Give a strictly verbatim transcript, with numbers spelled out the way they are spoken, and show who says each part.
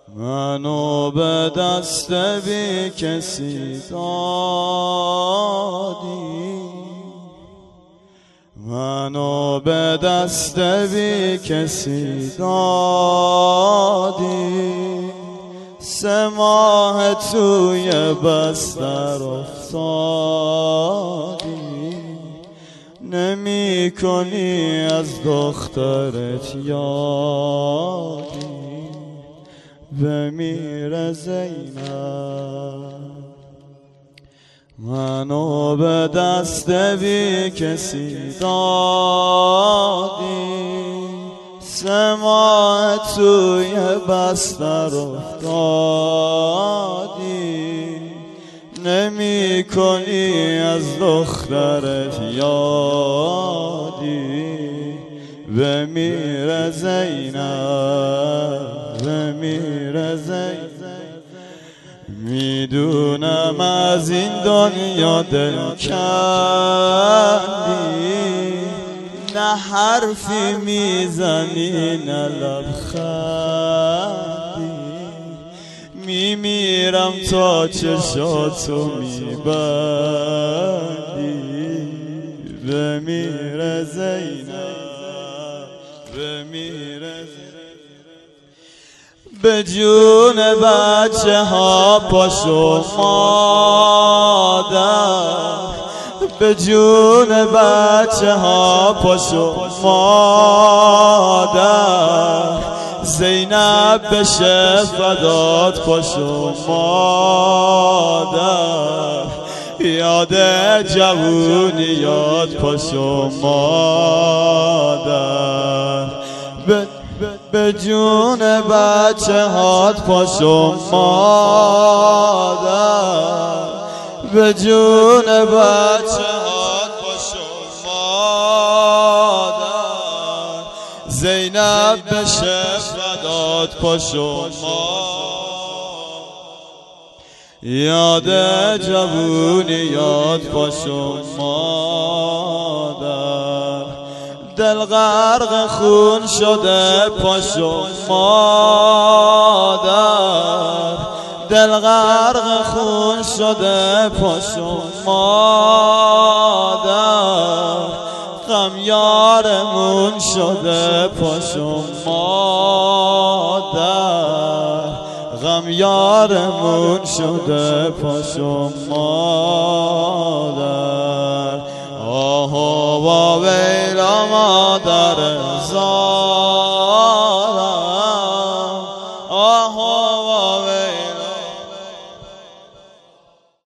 Speaker 1: منو به دست بی کسی دادی، منو به دست بی کسی دادی. سه ماه توی بستر افتادی، نمی کنی از دخترت یادی. بمیره زینب منو به دست بی کسی دادی، سه ماه توی بستر افتادی، نمی کنی از دخترت یادی. بمیره زینب، بمیره زینب. میدونم از این دنیا دل کندی، نه حرفی میزنی نه لبخندی. میمیرم تا چشاتو میبندی. بمیره زینب، بمیره زینب. به جون بچه ها پاشو مادر، به جون بچه ها پاشو مادر. زینب بشه فدات پاشو مادر، یاد جوونی یاد پاشو مادر. به جون بچه هات پاشو مادر، به جون بچه هات پاشو مادر. زینب بشه فدات پاشو مادر، یاد جوونی یاد پاشو مادر. دل غرق خون شده پاشو مادر، دل غرق خون شده پاشو مادر. غم یارمون شده پاشو مادر، غم یارمون شده پاشو مادر. آه و ویلا مادر زارم، آه و ویلا